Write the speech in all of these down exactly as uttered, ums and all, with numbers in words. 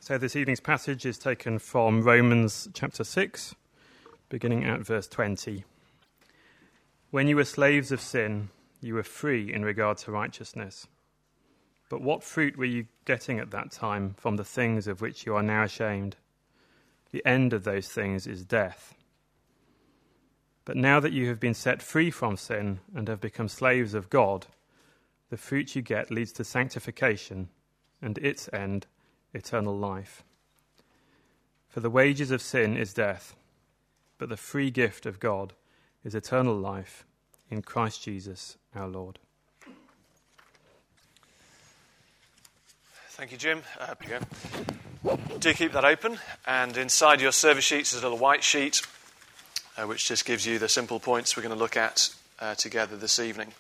So this evening's passage is taken from Romans chapter six, beginning at verse twenty. When you were slaves of sin, you were free in regard to righteousness. But what fruit were you getting at that time from the things of which you are now ashamed? The end of those things is death. But now that you have been set free from sin and have become slaves of God, the fruit you get leads to sanctification, and its end, eternal life. For the wages of sin is death, but the free gift of God is eternal life in Christ Jesus our Lord. Thank you, Jim. Uh, do keep that open, and inside your service sheets is a little white sheet, uh, which just gives you the simple points we're going to look at uh, together this evening.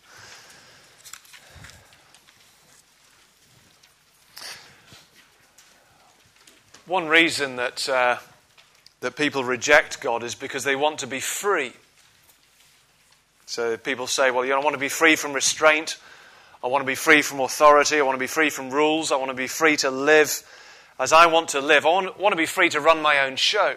One reason that uh, that people reject God is because they want to be free. So people say, well, you know, I want to be free from restraint. I want to be free from authority. I want to be free from rules. I want to be free to live as I want to live. I want, want to be free to run my own show.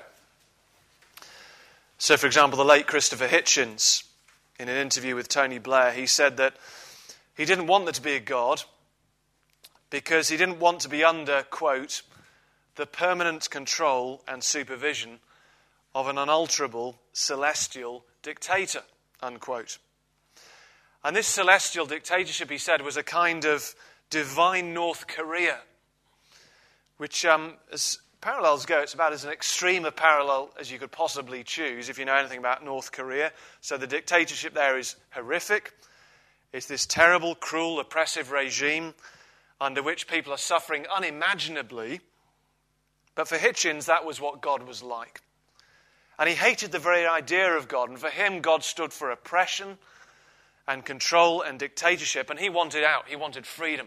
So, for example, the late Christopher Hitchens, in an interview with Tony Blair, he said that he didn't want there to be a God because he didn't want to be under, quote, the permanent control and supervision of an unalterable celestial dictator, unquote. And this celestial dictatorship, he said, was a kind of divine North Korea, which, um, as parallels go, it's about as an extreme a parallel as you could possibly choose if you know anything about North Korea. So the dictatorship there is horrific. It's this terrible, cruel, oppressive regime under which people are suffering unimaginably. But for Hitchens, that was what God was like. And he hated the very idea of God. And for him, God stood for oppression and control and dictatorship. And he wanted out. He wanted freedom.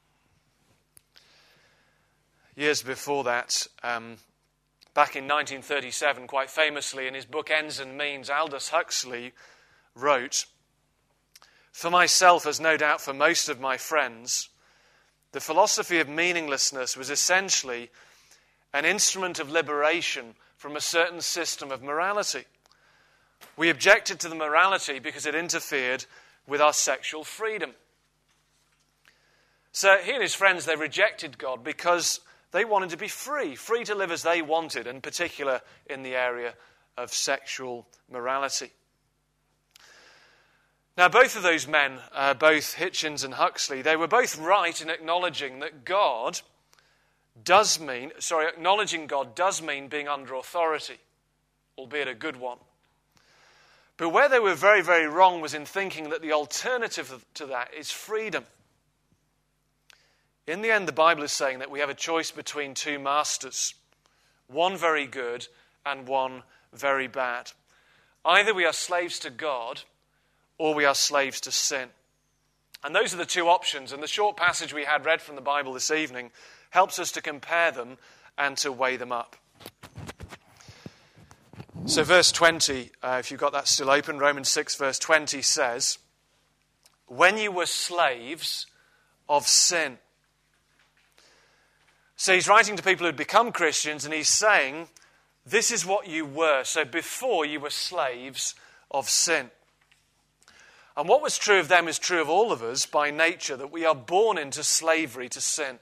Years before that, um, back in nineteen thirty-seven, quite famously, in his book Ends and Means, Aldous Huxley wrote, "For myself, as no doubt for most of my friends, the philosophy of meaninglessness was essentially an instrument of liberation from a certain system of morality. We objected to the morality because it interfered with our sexual freedom." So he and his friends, they rejected God because they wanted to be free, free to live as they wanted, in particular in the area of sexual morality. Now, both of those men, uh, both Hitchens and Huxley, they were both right in acknowledging that God does mean, sorry, acknowledging God does mean being under authority, albeit a good one. But where they were very, very wrong was in thinking that the alternative to that is freedom. In the end, the Bible is saying that we have a choice between two masters, one very good and one very bad. Either we are slaves to God or we are slaves to sin. And those are the two options. And the short passage we had read from the Bible this evening helps us to compare them and to weigh them up. So verse twenty, uh, if you've got that still open, Romans six verse twenty says, "When you were slaves of sin." So he's writing to people who had become Christians, and he's saying, this is what you were. So before, you were slaves of sin. And what was true of them is true of all of us by nature, that we are born into slavery to sin.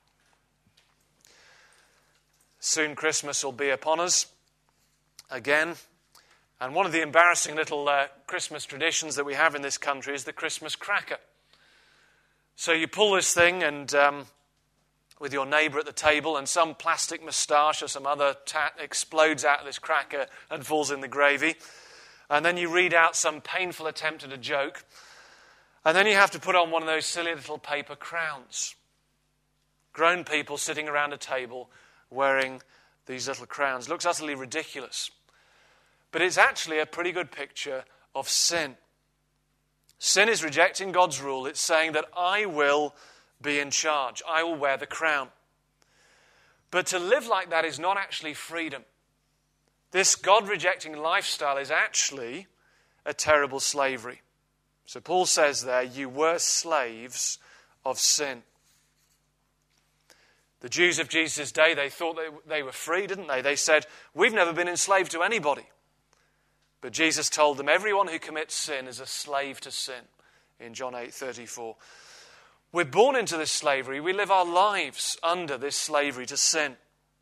Soon Christmas will be upon us again. And one of the embarrassing little uh, Christmas traditions that we have in this country is the Christmas cracker. So you pull this thing and um, with your neighbour at the table, and some plastic moustache or some other tat explodes out of this cracker and falls in the gravy. And then you read out some painful attempt at a joke. And then you have to put on one of those silly little paper crowns. Grown people sitting around a table wearing these little crowns. Looks utterly ridiculous. But it's actually a pretty good picture of sin. Sin is rejecting God's rule. It's saying that I will be in charge. I will wear the crown. But to live like that is not actually freedom. This God-rejecting lifestyle is actually a terrible slavery. So Paul says there, you were slaves of sin. The Jews of Jesus' day, they thought they, they were free, didn't they? They said, we've never been enslaved to anybody. But Jesus told them, everyone who commits sin is a slave to sin, in John eight thirty-four. We're born into this slavery. We live our lives under this slavery to sin.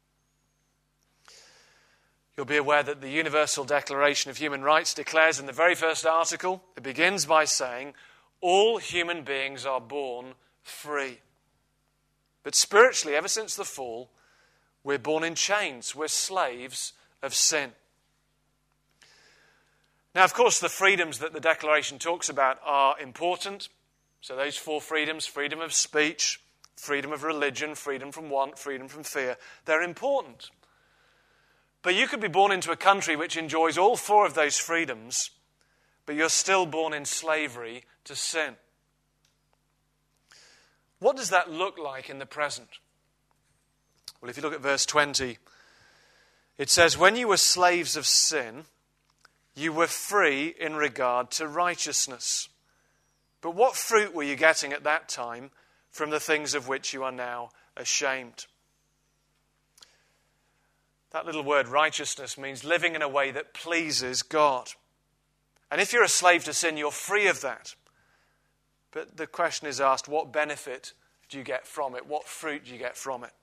You'll be aware that the Universal Declaration of Human Rights declares in the very first article, it begins by saying, all human beings are born free. But spiritually, ever since the fall, we're born in chains. We're slaves of sin. Now, of course, the freedoms that the Declaration talks about are important. So those four freedoms, freedom of speech, freedom of religion, freedom from want, freedom from fear, they're important. But you could be born into a country which enjoys all four of those freedoms, but you're still born in slavery to sin. What does that look like in the present? Well, if you look at verse twenty, it says, when you were slaves of sin, you were free in regard to righteousness. But what fruit were you getting at that time from the things of which you are now ashamed? That little word righteousness means living in a way that pleases God. And if you're a slave to sin, you're free of that. But the question is asked, what benefit do you get from it? What fruit do you get from it?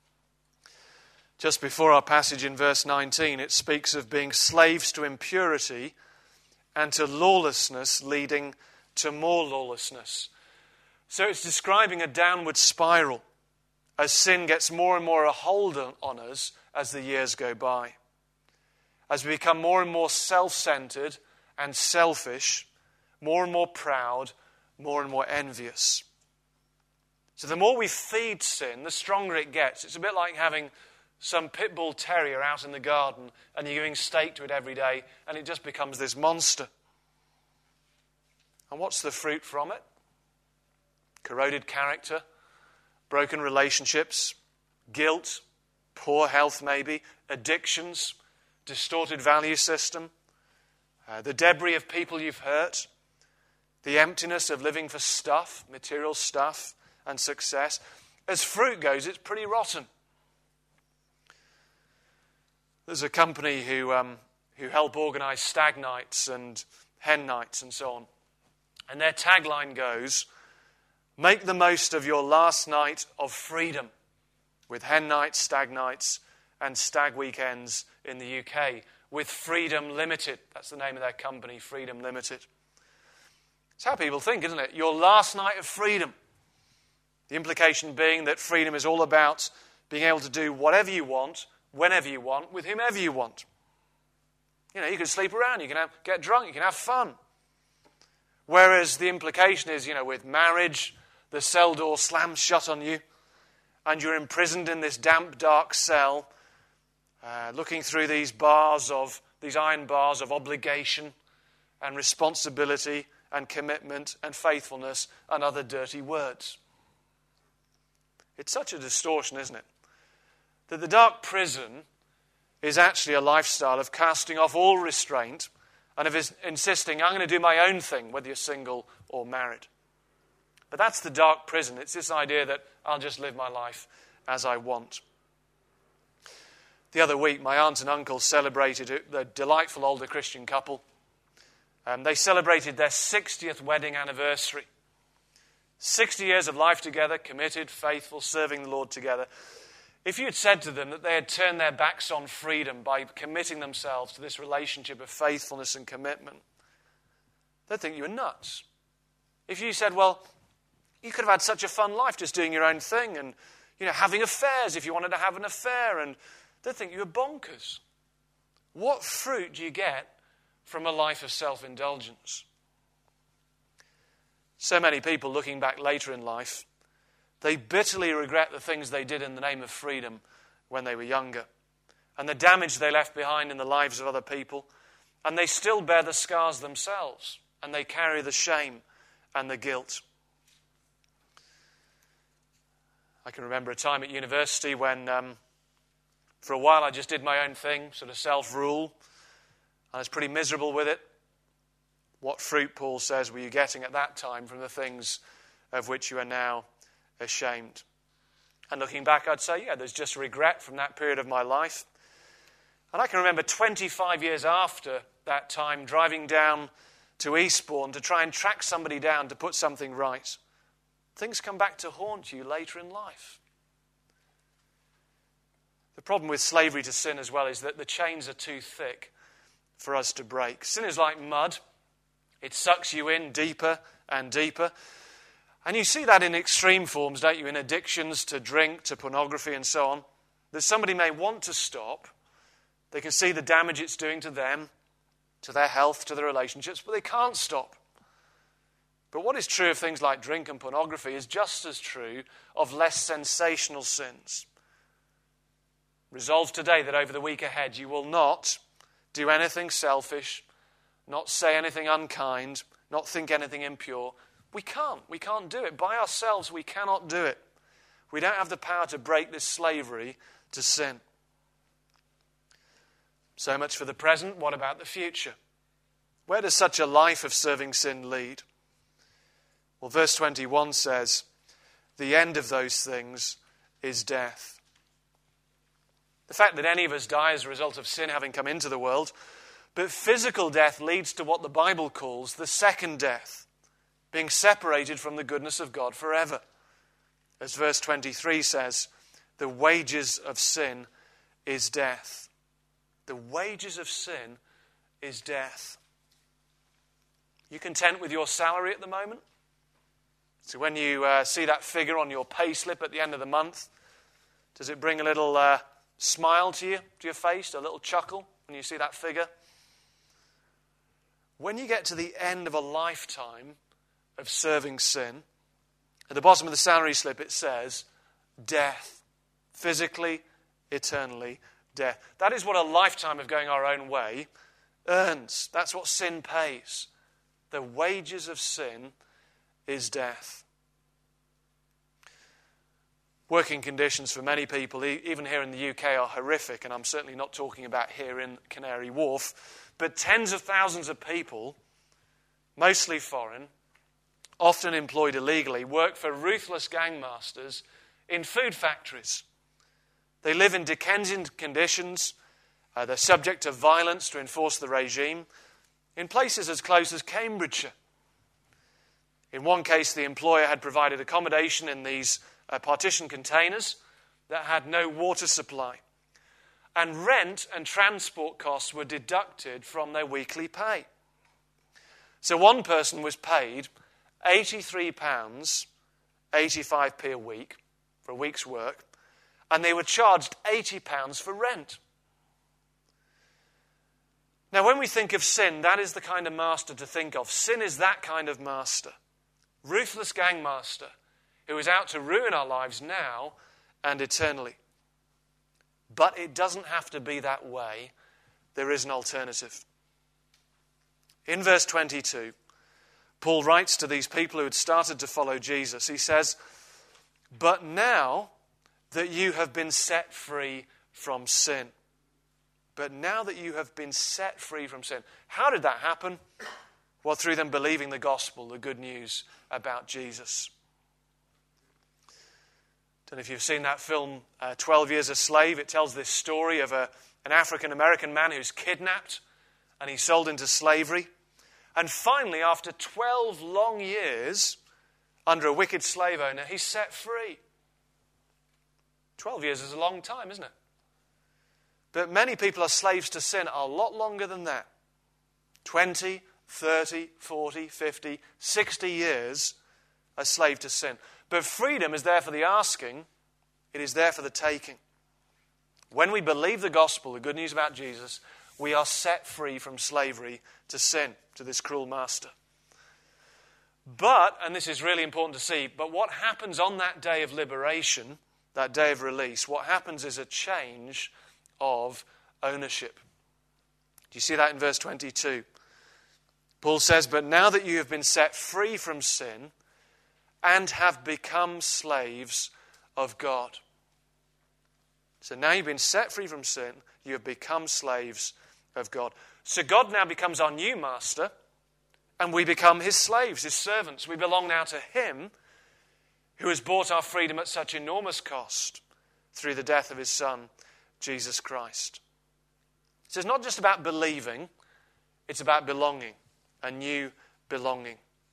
Just before our passage in verse nineteen, it speaks of being slaves to impurity and to lawlessness leading to more lawlessness. So it's describing a downward spiral as sin gets more and more a hold on us as the years go by. As we become more and more self-centered and selfish, more and more proud, more and more envious. So the more we feed sin, the stronger it gets. It's a bit like having some pit bull terrier out in the garden and you're giving steak to it every day and it just becomes this monster. And what's the fruit from it? Corroded character, broken relationships, guilt, poor health maybe, addictions, distorted value system, uh, the debris of people you've hurt, the emptiness of living for stuff, material stuff, and success. As fruit goes, it's pretty rotten. There's a company who um, who help organise stag nights and hen nights and so on. And their tagline goes, make the most of your last night of freedom, with hen nights, stag nights, and stag weekends in the U K, with Freedom Limited. That's the name of their company, Freedom Limited. It's how people think, isn't it? Your last night of freedom. The implication being that freedom is all about being able to do whatever you want, whenever you want, with whomever you want. You know, you can sleep around, you can have, get drunk, you can have fun. Whereas the implication is, you know, with marriage, the cell door slams shut on you, and you're imprisoned in this damp, dark cell, uh, looking through these bars of, these iron bars of obligation and responsibility and commitment and faithfulness and other dirty words. It's such a distortion, isn't it? That the dark prison is actually a lifestyle of casting off all restraint and of is insisting, I'm going to do my own thing, whether you're single or married. But that's the dark prison. It's this idea that I'll just live my life as I want. The other week, my aunt and uncle celebrated the delightful older Christian couple. Um, they celebrated their sixtieth wedding anniversary. sixty years of life together, committed, faithful, serving the Lord together. If you had said to them that they had turned their backs on freedom by committing themselves to this relationship of faithfulness and commitment, they'd think you were nuts. If you said, well, you could have had such a fun life just doing your own thing and, you know, having affairs if you wanted to have an affair, and they'd think you were bonkers. What fruit do you get from a life of self-indulgence? So many people looking back later in life, they bitterly regret the things they did in the name of freedom when they were younger and the damage they left behind in the lives of other people, and they still bear the scars themselves and they carry the shame and the guilt. I can remember a time at university when um, for a while I just did my own thing, sort of self-rule. I was pretty miserable with it. What fruit, Paul says, were you getting at that time from the things of which you are now ashamed? And looking back, I'd say, yeah, there's just regret from that period of my life. And I can remember twenty-five years after that time driving down to Eastbourne to try and track somebody down to put something right. Things come back to haunt you later in life. The problem with slavery to sin as well is that the chains are too thick for us to break. Sin is like mud. It sucks you in deeper and deeper. And you see that in extreme forms, don't you? In addictions to drink, to pornography and so on. That somebody may want to stop. They can see the damage it's doing to them, to their health, to their relationships, but they can't stop. But what is true of things like drink and pornography is just as true of less sensational sins. Resolve today that over the week ahead you will not do anything selfish, not say anything unkind, not think anything impure. We can't. We can't do it. By ourselves, we cannot do it. We don't have the power to break this slavery to sin. So much for the present. What about the future? Where does such a life of serving sin lead? Well, verse twenty-one says, the end of those things is death. The fact that any of us die as a result of sin having come into the world, but physical death leads to what the Bible calls the second death, being separated from the goodness of God forever. As verse twenty-three says, the wages of sin is death. The wages of sin is death. You content with your salary at the moment? So when you uh, see that figure on your pay slip at the end of the month, does it bring a little uh, smile to you, to your face, a little chuckle when you see that figure? When you get to the end of a lifetime of serving sin, at the bottom of the salary slip it says, death. Physically, eternally, death. That is what a lifetime of going our own way earns. That's what sin pays. The wages of sin is death. Working conditions for many people, even here in the U K, are horrific, and I'm certainly not talking about here in Canary Wharf, but tens of thousands of people, mostly foreign, often employed illegally, work for ruthless gangmasters in food factories. They live in Dickensian conditions. Uh, they're subject to violence to enforce the regime in places as close as Cambridgeshire. In one case, the employer had provided accommodation in these uh, partition containers that had no water supply. And rent and transport costs were deducted from their weekly pay. So one person was paid eighty-three pounds eighty-five p a week for a week's work, and they were charged eighty pounds for rent. Now, when we think of sin, that is the kind of master to think of. Sin is that kind of master. Ruthless gangmaster who is out to ruin our lives now and eternally. But it doesn't have to be that way. There is an alternative. In verse twenty-two, Paul writes to these people who had started to follow Jesus. He says, but now that you have been set free from sin. But now that you have been set free from sin. How did that happen? Well, through them believing the gospel, the good news about Jesus. I don't know if you've seen that film, uh, twelve Years a Slave. It tells this story of a, an African-American man who's kidnapped and he's sold into slavery. And finally, after twelve long years under a wicked slave owner, he's set free. twelve years is a long time, isn't it? But many people are slaves to sin a lot longer than that. twenty, thirty, forty, fifty, sixty years a slave to sin. But freedom is there for the asking. It is there for the taking. When we believe the gospel, the good news about Jesus, we are set free from slavery to sin, to this cruel master. But, and this is really important to see, but what happens on that day of liberation, that day of release, what happens is a change of ownership. Do you see that in verse twenty-two? Paul says, but now that you have been set free from sin and have become slaves of God. So now you've been set free from sin, you have become slaves of God. So God now becomes our new master, and we become his slaves, his servants. We belong now to him who has bought our freedom at such enormous cost through the death of his Son, Jesus Christ. So it's not just about believing, it's about belonging, a new belonging.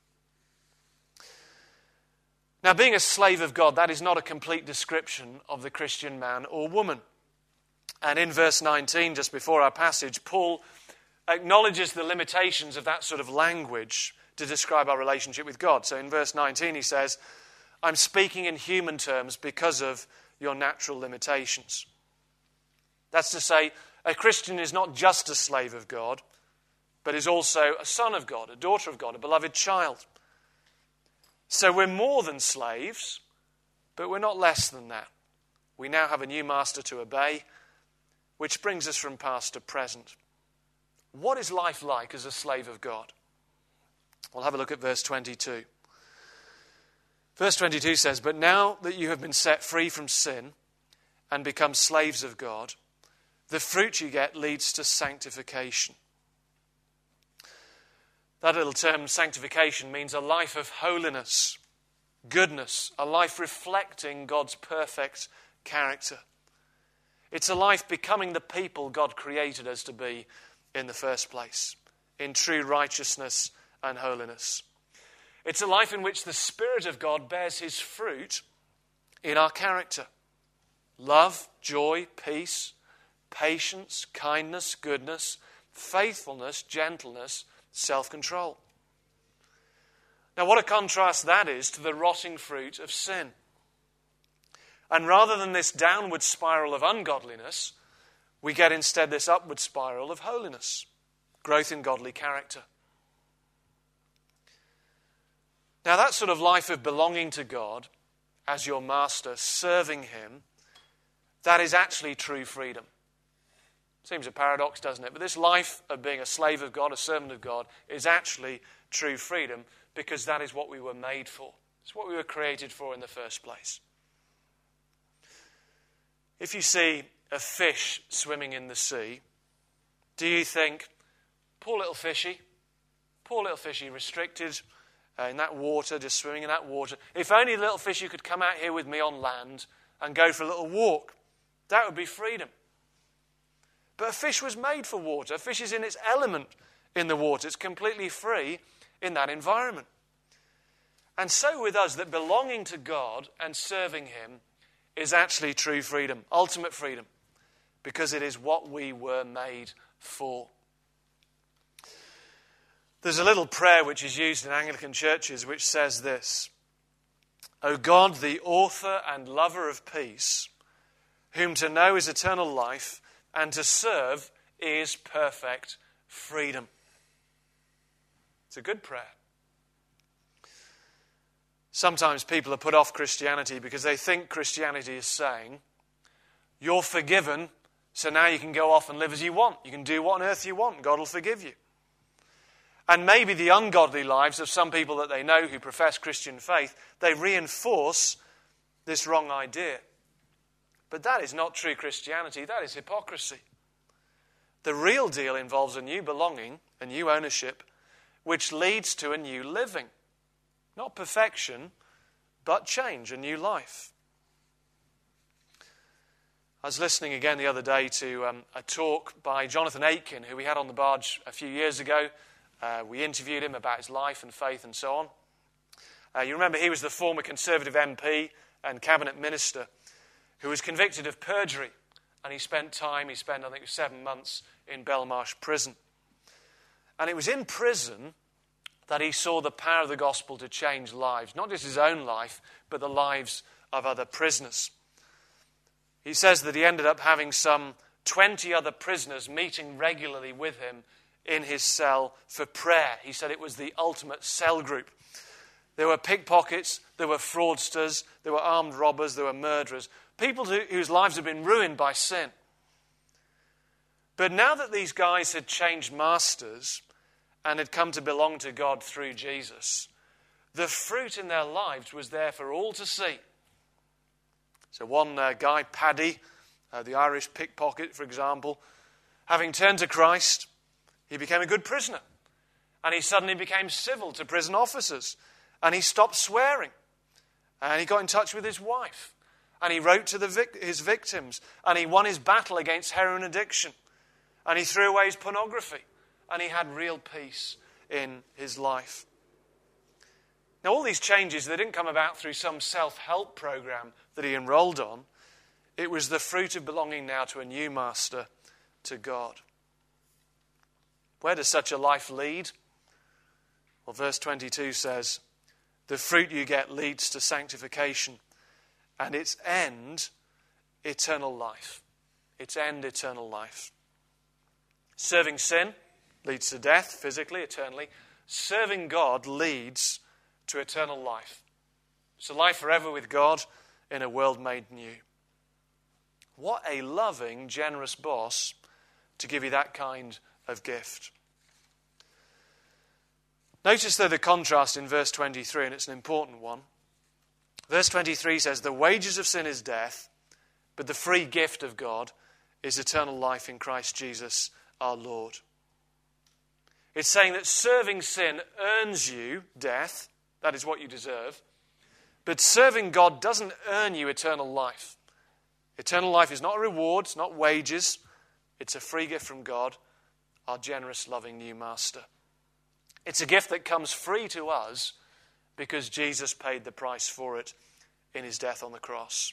Now, being a slave of God, that is not a complete description of the Christian man or woman. And in verse nineteen, just before our passage, Paul acknowledges the limitations of that sort of language to describe our relationship with God. So in verse nineteen he says, I'm speaking in human terms because of your natural limitations. That's to say, a Christian is not just a slave of God, but is also a son of God, a daughter of God, a beloved child. So we're more than slaves, but we're not less than that. We now have a new master to obey, which brings us from past to present. What is life like as a slave of God? We'll have a look at verse twenty-two. Verse twenty-two says, but now that you have been set free from sin and become slaves of God, the fruit you get leads to sanctification. That little term, sanctification, means a life of holiness, goodness, a life reflecting God's perfect character. It's a life becoming the people God created us to be in the first place, in true righteousness and holiness. It's a life in which the Spirit of God bears his fruit in our character. Love, joy, peace, patience, kindness, goodness, faithfulness, gentleness, self-control. Now, what a contrast that is to the rotting fruit of sin. And rather than this downward spiral of ungodliness, we get instead this upward spiral of holiness, growth in godly character. Now, that sort of life of belonging to God as your master, serving him, that is actually true freedom. Seems a paradox, doesn't it? But this life of being a slave of God, a servant of God, is actually true freedom because that is what we were made for. It's what we were created for in the first place. If you see a fish swimming in the sea, do you think, poor little fishy, poor little fishy, restricted uh, in that water, just swimming in that water. If only little fishy could come out here with me on land and go for a little walk. That would be freedom. But a fish was made for water. A fish is in its element in the water. It's completely free in that environment. And so with us, that belonging to God and serving him is actually true freedom, ultimate freedom, because it is what we were made for. There's a little prayer which is used in Anglican churches which says this: O God, the author and lover of peace, whom to know is eternal life, and to serve is perfect freedom. It's a good prayer. Sometimes people are put off Christianity because they think Christianity is saying, you're forgiven, so now you can go off and live as you want. You can do what on earth you want. God will forgive you. And maybe the ungodly lives of some people that they know who profess Christian faith, they reinforce this wrong idea. But that is not true Christianity. That is hypocrisy. The real deal involves a new belonging, a new ownership, which leads to a new living. Not perfection, but change, a new life. I was listening again the other day to um, a talk by Jonathan Aitken, who we had on the barge a few years ago. Uh, we interviewed him about his life and faith and so on. Uh, you remember he was the former Conservative M P and cabinet minister who was convicted of perjury, and he spent time, he spent I think it was seven months in Belmarsh prison. And it was in prison that he saw the power of the gospel to change lives, not just his own life, but the lives of other prisoners. He says that he ended up having some twenty other prisoners meeting regularly with him in his cell for prayer. He said it was the ultimate cell group. There were pickpockets, there were fraudsters, there were armed robbers, there were murderers, people who, whose lives had been ruined by sin. But now that these guys had changed masters and had come to belong to God through Jesus, the fruit in their lives was there for all to see. So one uh, guy, Paddy, uh, the Irish pickpocket, for example, having turned to Christ, he became a good prisoner. And he suddenly became civil to prison officers. And he stopped swearing. And he got in touch with his wife. And he wrote to the vic- his victims. And he won his battle against heroin addiction. And he threw away his pornography. And he had real peace in his life. Now, all these changes, they didn't come about through some self-help program that he enrolled on. It was the fruit of belonging now to a new master, to God. Where does such a life lead? Well, verse twenty-two says, the fruit you get leads to sanctification, and its end, eternal life. Its end, eternal life. Serving sin leads to death, physically, eternally. Serving God leads to eternal life. It's a life forever with God in a world made new. What a loving, generous boss to give you that kind of gift. Notice, though, the contrast in verse twenty-three, and it's an important one. Verse twenty-three says, the wages of sin is death, but the free gift of God is eternal life in Christ Jesus our Lord. It's saying that serving sin earns you death. That is what you deserve. But serving God doesn't earn you eternal life. Eternal life is not a reward, it's not wages. It's a free gift from God, our generous, loving new master. It's a gift that comes free to us because Jesus paid the price for it in his death on the cross.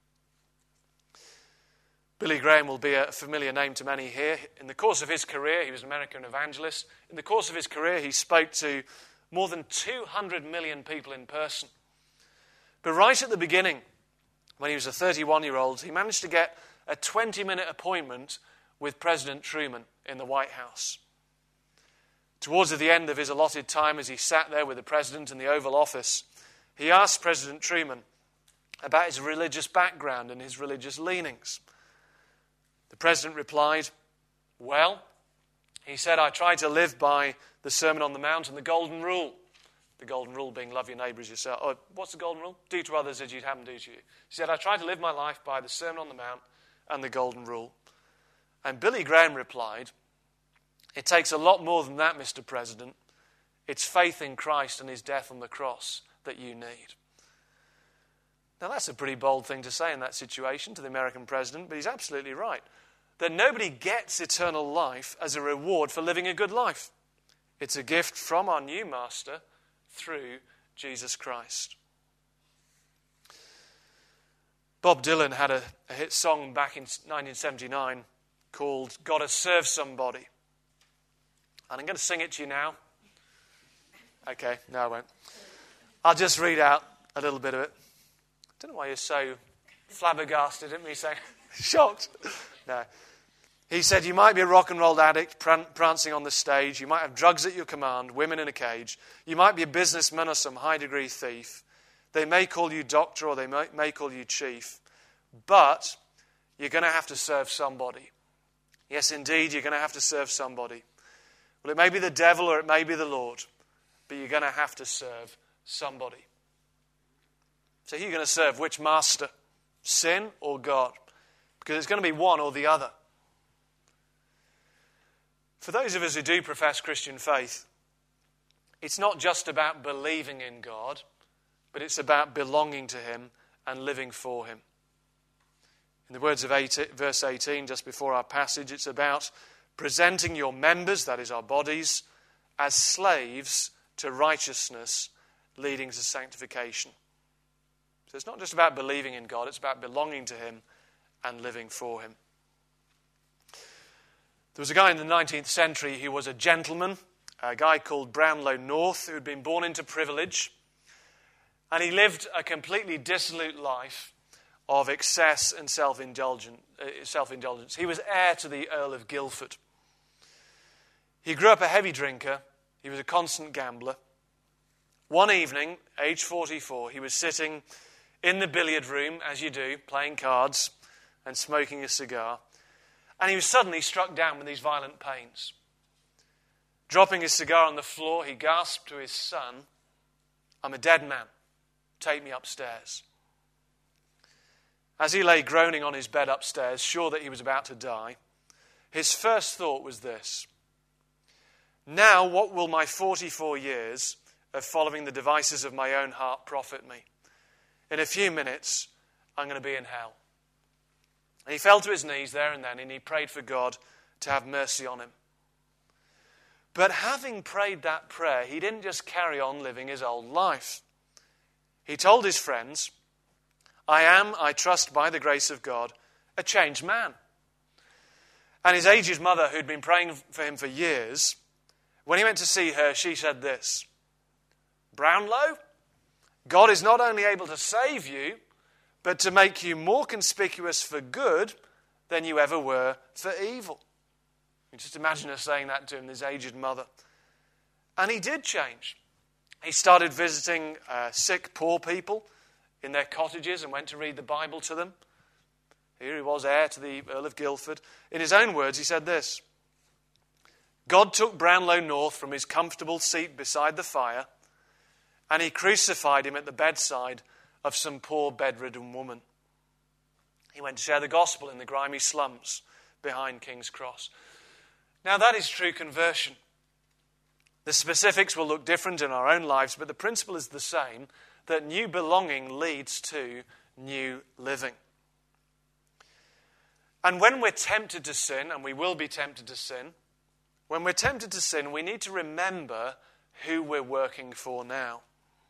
Billy Graham will be a familiar name to many here. In the course of his career, he was an American evangelist. In the course of his career, he spoke to more than two hundred million people in person. But right at the beginning, when he was a thirty-one-year-old, he managed to get a twenty-minute appointment with President Truman in the White House. Towards the end of his allotted time, as he sat there with the president in the Oval Office, he asked President Truman about his religious background and his religious leanings. The president replied, well, he said, I try to live by the Sermon on the Mount and the Golden Rule. The Golden Rule being love your neighbour as yourself. Oh, what's the Golden Rule? Do to others as you'd have them do to you. He said, I try to live my life by the Sermon on the Mount and the Golden Rule. And Billy Graham replied, it takes a lot more than that, Mister President. It's faith in Christ and his death on the cross that you need. Now, that's a pretty bold thing to say in that situation to the American president, but he's absolutely right. That nobody gets eternal life as a reward for living a good life. It's a gift from our new master through Jesus Christ. Bob Dylan had a, a hit song back in nineteen seventy-nine called Gotta Serve Somebody. And I'm going to sing it to you now. Okay, no I won't. I'll just read out a little bit of it. I don't know why you're so flabbergasted at me saying, shocked. No. He said, you might be a rock and roll addict pran- prancing on the stage. You might have drugs at your command, women in a cage. You might be a businessman or some high-degree thief. They may call you doctor or they may, may call you chief. But you're going to have to serve somebody. Yes, indeed, you're going to have to serve somebody. Well, it may be the devil or it may be the Lord, but you're going to have to serve somebody. So who are you going to serve? Which master? Sin or God? Because it's going to be one or the other. For those of us who do profess Christian faith, it's not just about believing in God, but it's about belonging to him and living for him. In the words of eighteen, verse eighteen, just before our passage, it's about presenting your members, that is our bodies, as slaves to righteousness, leading to sanctification. So it's not just about believing in God, it's about belonging to him and living for him. There was a guy in the nineteenth century who was a gentleman, a guy called Brownlow North, who had been born into privilege, and he lived a completely dissolute life of excess and self-indulgence. self-indulgence. He was heir to the Earl of Guildford. He grew up a heavy drinker. He was a constant gambler. One evening, age forty-four, he was sitting in the billiard room, as you do, playing cards and smoking a cigar, and he was suddenly struck down with these violent pains. Dropping his cigar on the floor, he gasped to his son, I'm a dead man. Take me upstairs. As he lay groaning on his bed upstairs, sure that he was about to die, his first thought was this: now what will my forty-four years of following the devices of my own heart profit me? In a few minutes, I'm going to be in hell. And he fell to his knees there and then, and he prayed for God to have mercy on him. But having prayed that prayer, he didn't just carry on living his old life. He told his friends, I am, I trust by the grace of God, a changed man. And his aged mother, who'd been praying for him for years, when he went to see her, she said this, Brownlow, God is not only able to save you, but to make you more conspicuous for good than you ever were for evil. You just imagine her saying that to him, his aged mother. And he did change. He started visiting uh, sick, poor people in their cottages and went to read the Bible to them. Here he was, heir to the Earl of Guildford. In his own words, he said this, God took Brownlow North from his comfortable seat beside the fire, and he crucified him at the bedside of some poor bedridden woman. He went to share the gospel in the grimy slums behind King's Cross. Now that is true conversion. The specifics will look different in our own lives, but the principle is the same, that new belonging leads to new living. And when we're tempted to sin, and we will be tempted to sin, when we're tempted to sin, we need to remember who we're working for now.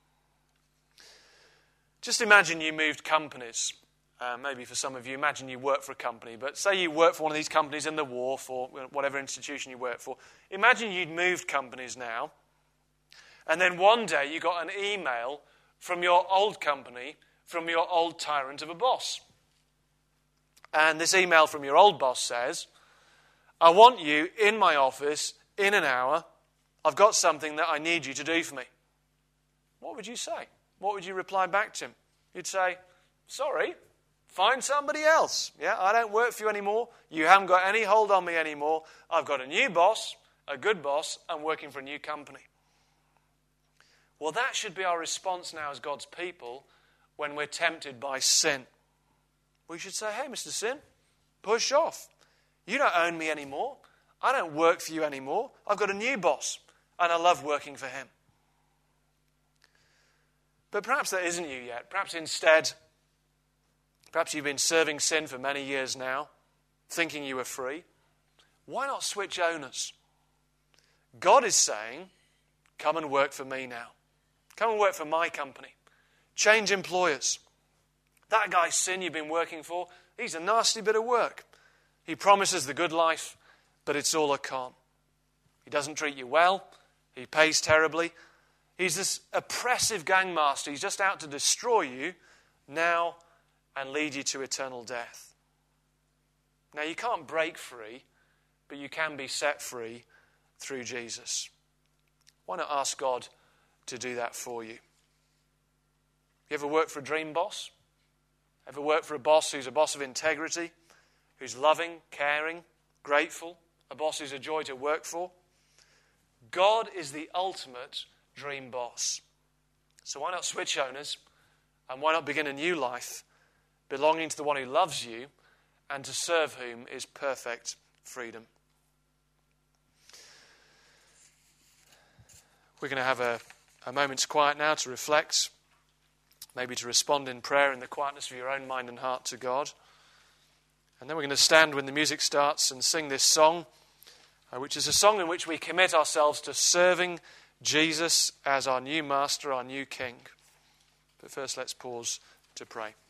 Just imagine you moved companies. Uh, maybe for some of you, imagine you work for a company. But say you work for one of these companies in the wharf or whatever institution you work for. Imagine you'd moved companies now. And then one day you got an email from your old company, from your old tyrant of a boss. And this email from your old boss says, I want you in my office in an hour. I've got something that I need you to do for me. What would you say? What would you reply back to him? You'd say, sorry, find somebody else. Yeah, I don't work for you anymore. You haven't got any hold on me anymore. I've got a new boss, a good boss. I'm working for a new company. Well, that should be our response now as God's people when we're tempted by sin. We should say, hey, Mister Sin, push off. You don't own me anymore. I don't work for you anymore. I've got a new boss, and I love working for him. But perhaps that isn't you yet. Perhaps instead, perhaps you've been serving sin for many years now, thinking you were free. Why not switch owners? God is saying, come and work for me now. Come and work for my company. Change employers. That guy Sin you've been working for, he's a nasty bit of work. He promises the good life, but it's all a con. He doesn't treat you well. He pays terribly. He's this oppressive gangmaster. He's just out to destroy you now and lead you to eternal death. Now, you can't break free, but you can be set free through Jesus. Why not ask God to do that for you? You ever worked for a dream boss? Ever worked for a boss who's a boss of integrity, who's loving, caring, grateful, a boss who's a joy to work for? God is the ultimate dream boss. So why not switch owners, and why not begin a new life belonging to the one who loves you and to serve whom is perfect freedom? We're going to have a, a moment's quiet now to reflect, maybe to respond in prayer in the quietness of your own mind and heart to God. And then we're going to stand when the music starts and sing this song, uh, which is a song in which we commit ourselves to serving Jesus as our new master, our new king. But first, let's pause to pray.